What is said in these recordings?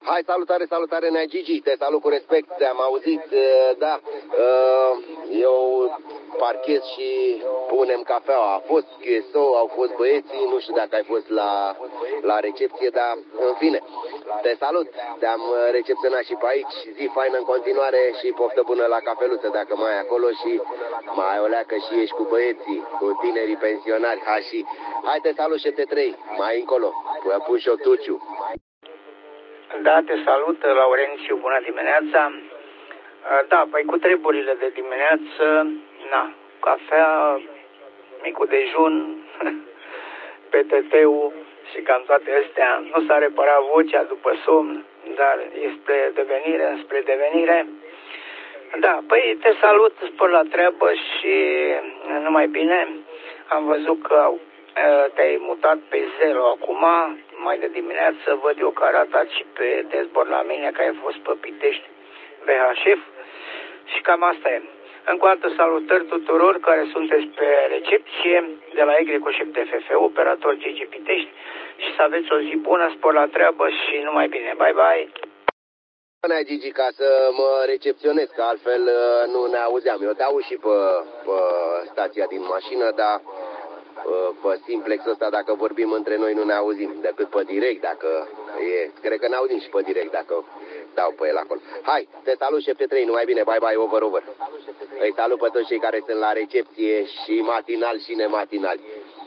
Hai, salutare, salutare, Nea Gigi, te salut cu respect, te-am auzit, da, eu parchez și punem cafeaua, a fost QSO, au fost băieții, nu știu dacă ai fost la recepție, dar în fine, te salut, te-am recepționat și pe aici, zi faină în continuare și poftă bună la cafeluță dacă mai ai acolo și mai o leacă și ești cu băieții, cu tinerii pensionari, hai te salut șepte 3, mai încolo, Pușo Tuciu. Da, te salut, Laurențiu, bună dimineața. Da, păi cu treburile de dimineață, cafea, micul dejun, PTT-ul și cam toate astea. Nu s-a reparat vocea după somn, dar este spre devenire. Da, păi te salut, spor la treabă și numai bine. Am văzut că te-ai mutat pe 0 acum, mai de dimineață văd eu că arată și pe dashboard la mine că ai fost pe Pitești VHF și cam asta e. Încă o dată salutări tuturor care sunteți pe recepție de la Y7FF, operator Gigi Pitești și să aveți o zi bună, spor la treabă și numai bine. Bye, bye! Bună, Gigi, ca să mă recepționez, că altfel nu ne auzeam. Eu te aud și pe stația din mașină, dar pe simplexul ăsta, dacă vorbim între noi, nu ne auzim, decât pe direct, dacă e. Cred că ne auzim și pe direct, dacă dau pe el acolo. Hai, te salut, șepte 3, numai bine, bye, bye, over, over. Îi salut pe toți cei care sunt la recepție și matinal și nematinal.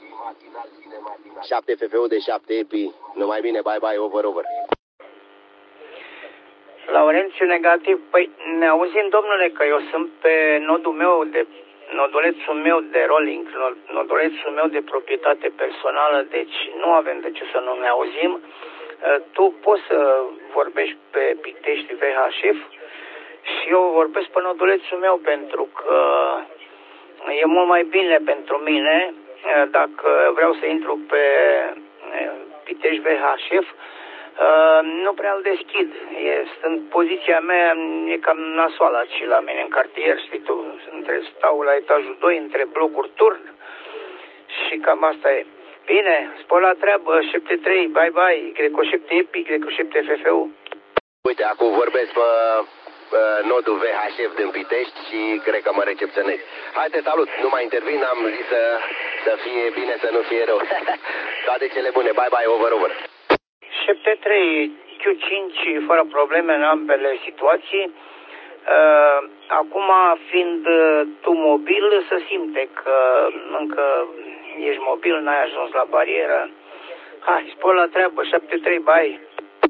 7 FFU de 7 EPI, numai bine, bye, bye, over, over. Laurențiu negativ, păi ne auzim, domnule, că eu sunt pe nodulețul meu de rolling, nodulețul meu de proprietate personală, deci nu avem de ce să nu ne auzim. Tu poți să vorbești pe Pitești VHF și eu vorbesc pe nodulețul meu pentru că e mult mai bine pentru mine dacă vreau să intru pe Pitești VHF. Nu prea îl deschid. Poziția mea e cam nasoală aici la mine în cartier, știi tu, stau la etajul 2 între blocuri turn și cam asta e. Bine, spor la treabă, 7-3, bye bye, Y7 EPI, Y7 FFU. Uite, acum vorbesc pe nodul VHF din Pitești și cred că mă recepționez. Hai, te salut, nu mai intervin, am zis să fie bine, să nu fie rău. Toate cele bune, bye bye, over, over. 7-3, Q5 fără probleme în ambele situații. Acum, fiind tu mobil, se simte că încă ești mobil, n-ai ajuns la barieră. Hai, spor la treabă, 7-3, bye.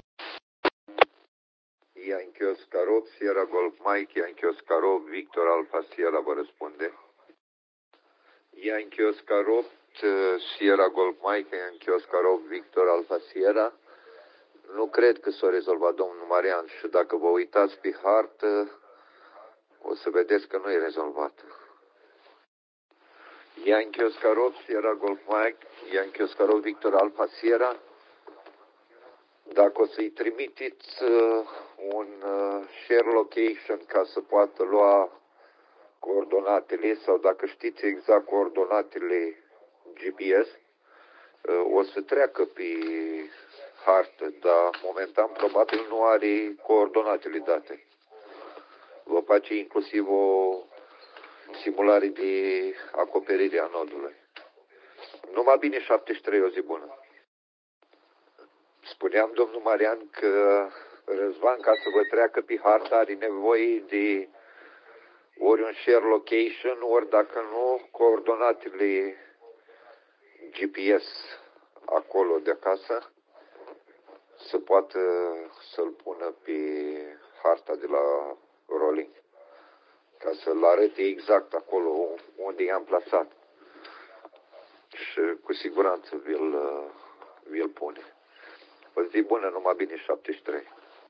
Yankee Oscarov, Sierra Golf Mike, Yankee Oscarov, Victor Alfa Sierra vă răspunde. Yankee Oscarov, Sierra Golf Mike, Yankee Oscarov, Victor Alfa Sierra. Nu cred că s-a rezolvat, domnul Marian, și dacă vă uitați pe hartă, o să vedeți că nu e rezolvat. Yankee Oscarov, Sierra Golf Mike, Yankee Oscarov, Victor Alfa Sierra. Dacă o să-i trimiteți un share location ca să poată lua coordonatele sau dacă știți exact coordonatele GPS, o să treacă pe hartă, dar momentan probabil nu are coordonatele date. Vă face inclusiv o simulare de acoperire a nodului. Numai bine, 73, o zi bună. Spuneam, domnul Marian, că Răzvan, ca să vă treacă pe hartă, are nevoie de ori un share location, ori dacă nu, coordonatele GPS acolo de acasă, să poată să-l pună pe harta de la rolling, ca să-l arate exact acolo unde i-am plasat. Și cu siguranță vi-l pune. O zi bună, numai bine, 73.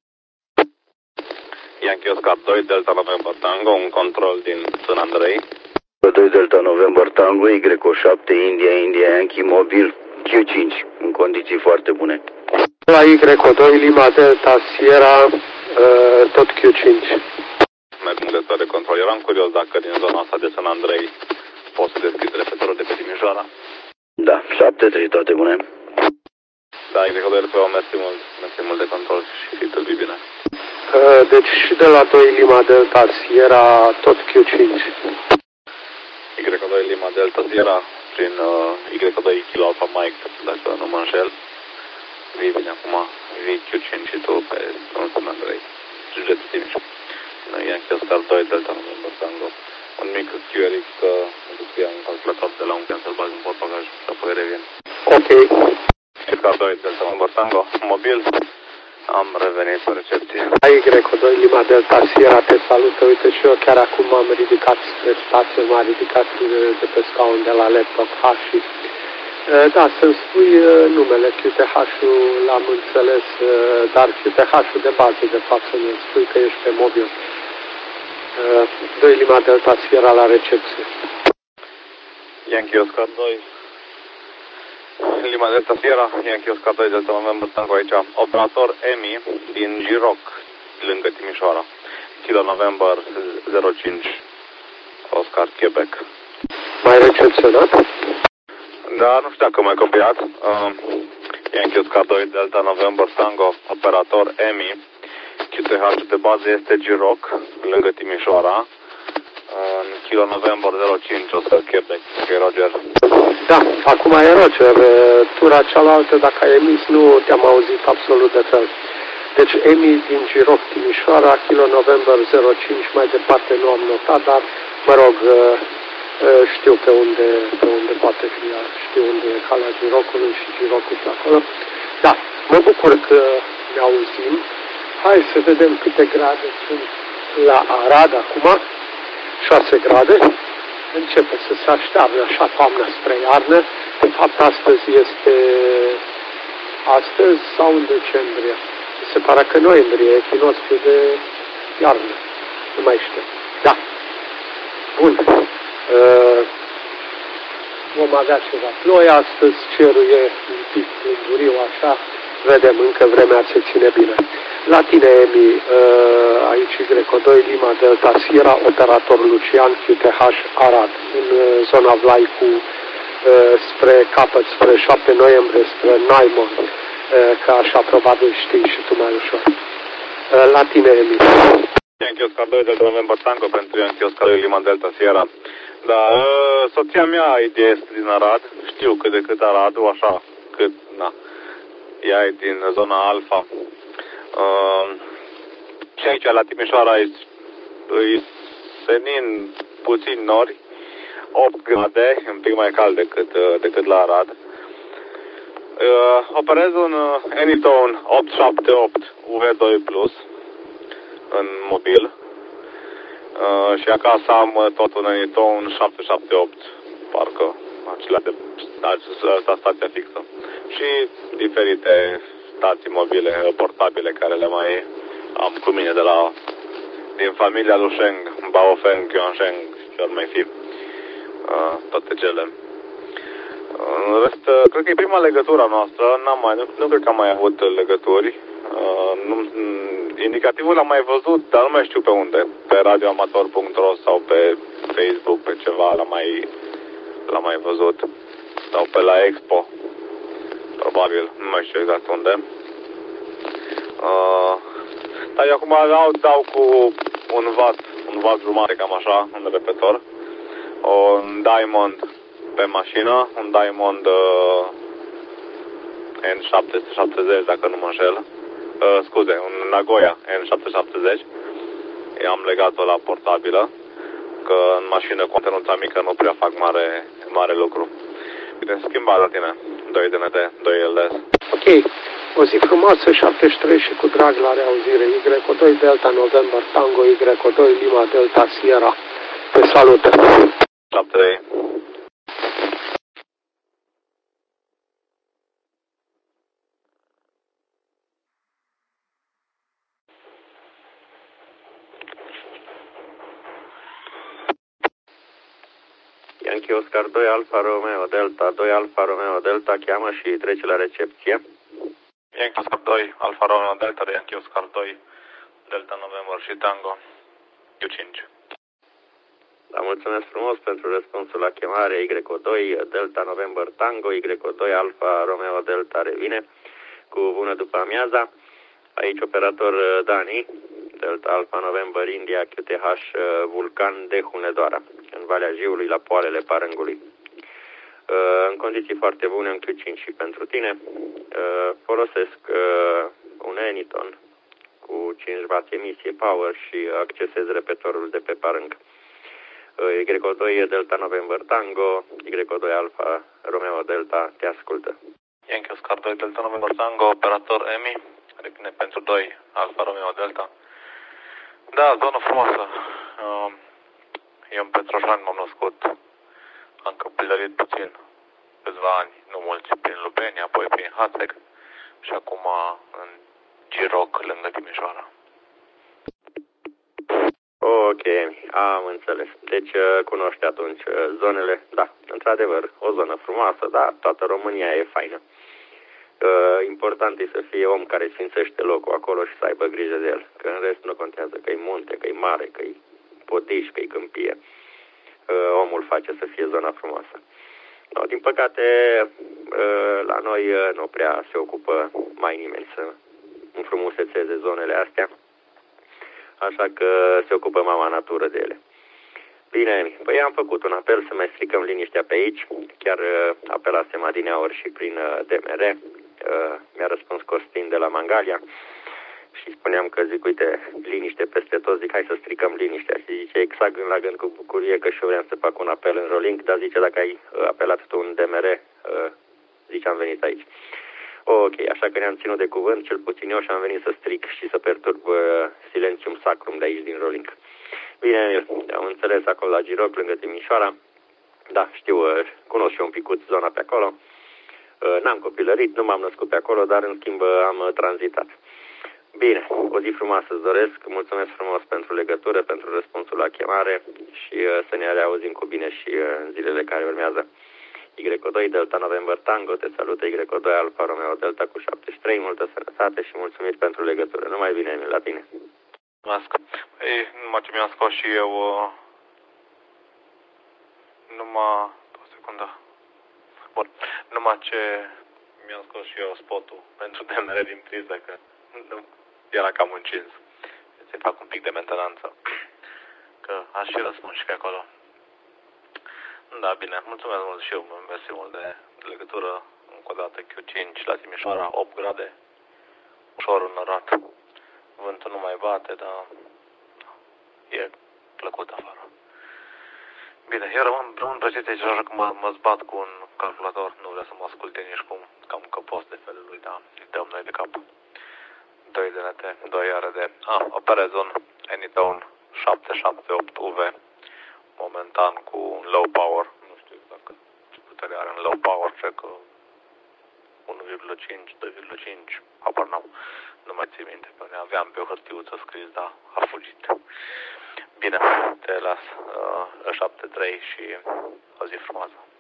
Yankee Oscar 2, Delta November Tango, un control din San Andrei. 2 Delta November Tango, Y7 India Yankee mobil Q5, în condiții foarte bune. La Y2 Lima Delta Sierra, tot Q5. Mai punct de control. Eram curios dacă din zona asta de San Andrei poți să deschizi repetorul de pe Timișoara. Da, 7-3, toate bune. Da, Y2 pe o mersi mult de control și fitul bine. Deci și de la 2 Lima Delta Sierra tot Q5. Y2 Lima Delta Sierra prin Y2 Kilo Alpha Mike, dacă nu mă înșel. Vii bine acum, vii Q5 și tu pe Strunsul Andrei. Județul Timiș. Yankee Oscar 2 Delta November Tango. Un mic QRX, mă duc să iau un calculator de la un client să-l bagi în portbagaj și apoi revin. Ok. Oscar 2 Delta November Tango, mobil. Am revenit pe recepție. Y2 Lima Delta Sierra te salută. Uite și eu chiar acum m-am ridicat spre stație, m-am ridicat de pe scaun de la laptop H și... Da, să-mi spui numele, QTH-ul l-am înțeles, dar QTH-ul de bază, de fapt, să-mi spui că ești pe mobil. 2 Lima Delta Sierra la recepție. Yankee Oscar 2 Lima Delta Sierra, Yankee Oscar 2 Delta November Tango aici. Operator EMI din Giroc, lângă Timișoara. Kilo November 05 Oscar Quebec. Mai recepționat? Da, nu știu dacă m-ai copiat. Yankee Oscar 2 Delta November Tango, operator EMI. QTH de bază este Giroc, lângă Timișoara. În Kilo November 05 Oscar Quebec. Ok, Roger. Da, acum e Roger. Tura cealaltă, dacă ai emis, nu te-am auzit absolut de fel. Deci EMI din Giroc, Timișoara, Kilo November 05, mai departe nu am notat, dar mă rog, știu pe unde poate fi, știu unde e calea Girocului și Girocul pe acolo. Da, mă bucur că ne auzim. Hai să vedem câte grade sunt la Arad acum. 6 grade. Începe să se așteaptă așa toamnă spre iarnă. De fapt, astăzi sau în decembrie. Se pare că noiembrie, echinocțiul de iarnă. Nu mai știu. Da. Bun. Vom avea ceva ploaie astăzi, cerul e un pic lânguriu așa, vedem, încă vremea se ține bine. La tine, Emi, aici Y2 Lima Delta Sierra, operator Lucian, QTH Arad, în zona Vlaicu, spre capăt, spre 7 noiembrie, spre Naimon, că așa probabil știi și tu mai ușor. La tine, Emi. Yankee Oscar 2 Delta November Tango pentru Yankee Oscar 2 Lima Delta Sierra. Da, soția mea este din Arad, știu cât de cât Aradul, așa, cât, na, ea e din zona Alfa. Și aici, la Timișoara, îi senin puțin nori, 8 grade, un pic mai cald decât la Arad. Operez un Anytone 878 UV2+, în mobil. Și acasă am tot un Anytone 778, parcă acelea de stația fixă. Și diferite stații mobile, portabile, care le mai am cu mine din familia lui Sheng, Baofeng, Yuansheng și ar mai fi toate cele. În rest, cred că e prima legătură noastră, nu cred că am mai avut legături. Indicativul l-am mai văzut, dar nu mai știu pe unde. Pe radioamator.ro sau pe Facebook, pe ceva l-am mai văzut. Sau pe la Expo. Probabil, nu mai știu exact unde. Dar eu acum dau cu un watt jumate, cam așa, un repetor. Un Diamond pe mașină, un Diamond N770, dacă nu mă înșel. Scuze, un Nagoya N770. I-am legat-o la portabilă, că în mașină cu antenuța mică nu prea fac mare lucru. Bine, schimba la tine, 2 DNT, 2 LS. Ok, o zi frumoasă, 73 și cu drag la reauzire. Y2 Delta November Tango, Y2 Lima Delta Sierra. Te salută! 73. Yankee Oscar 2 Alfa Romeo Delta, 2 Alfa Romeo Delta, cheamă și trece la recepție. Yankee Oscar 2 Alfa Romeo Delta, Yankee Oscar 2 Delta November și Tango Q5. Da, mulțumesc frumos pentru răspunsul la chemare. Y2 Delta November Tango, Y2 Alfa Romeo Delta revine. cu bună după amiaza. Aici operator Dani, Delta Alpha November India QTH Vulcan de Hunedoara, în Valea Jiului, la poalele Parângului. În condiții foarte bune în Q5 și pentru tine. Folosesc un Anyton cu 5W emisie power și accesez repetorul de pe Parâng. Y2 Delta November Tango, Y2 Alpha Romeo Delta, te ascultă. Yankee Oscar 2 Delta November Tango, operator EMI, repine pentru 2 Alpha Romeo Delta. Da, zonă frumoasă. Eu în Petroșani m-am născut. Am copilărit puțin, câțiva ani, nu mulți, prin Lupeni, apoi prin Hațeg și acum în Giroc, lângă Timișoara. Ok, am înțeles. Deci cunoști atunci zonele. Da, într-adevăr, o zonă frumoasă, dar toată România e faină. Important e să fie om care sfințește locul acolo și să aibă grijă de el. Că în rest nu contează că e munte, că e mare, că e podiș, că e câmpie. Omul face să fie zona frumoasă. No, din păcate, la noi nu prea se ocupă mai nimeni să înfrumusețeze zonele astea. Așa că se ocupă mama natură de ele. Bine, păi am făcut un apel să mai stricăm liniștea pe aici. Chiar apelasem adineaori și prin DMR. Mi-a răspuns Costin de la Mangalia și spuneam că zic, uite, liniște peste tot, zic, hai să stricăm liniștea. Și zice, exact la gând cu bucurie că și eu vreau să fac un apel în Rolink, dar zice, dacă ai apelat tu în DMR, zice, am venit aici. Ok, așa că ne-am ținut de cuvânt, cel puțin eu, și am venit să stric și să perturb silențium sacrum de aici din Rolink. Bine, am înțeles acolo la Giroc, lângă Timișoara. Da, știu, cunosc și eu un picut zona pe acolo. N-am copilărit, nu m-am născut pe acolo, dar în schimb am tranzitat. Bine, o zi frumoasă îți doresc, mulțumesc frumos pentru legătură, pentru răspunsul la chemare și să ne reauzim cu bine și în zilele care urmează. Y2 Delta November Tango, te salută Y2 Alfa Romeo Delta cu 73, multă sănătate și mulțumit pentru legătură. Numai bine, Emil, la tine. Mulțumesc. Ei, numai ce mi-am scos și eu, o secundă. Bun, numai ce mi-am scos și eu spotul pentru DMR din priză, că era cam încins. Să fac un pic de mentenanță, că aș și răspund și pe acolo. Da, bine, mulțumesc mult și eu, mersi mult de legătură, încă o dată Q5 la Timișoara, 8 grade, ușor înnorat, vântul nu mai bate, dar e plăcut afară. Bine, eu rămân precis aici, așa că mă zbat cu un calculator, nu vrea să mă asculte nici cum, cam căpos de felul lui, dar îi dăm noi de cap. 2 DNT, 2 ARD, Operazon, Anytone, 778 UV, momentan cu un low power, nu știu exact ce putere are în low power, cred că 1,5, 2,5, habar n-am, nu mai țin minte, că ne aveam pe o hârtiuță scris, dar a fugit. Bine, te las 7-3 și o zi frumoasă.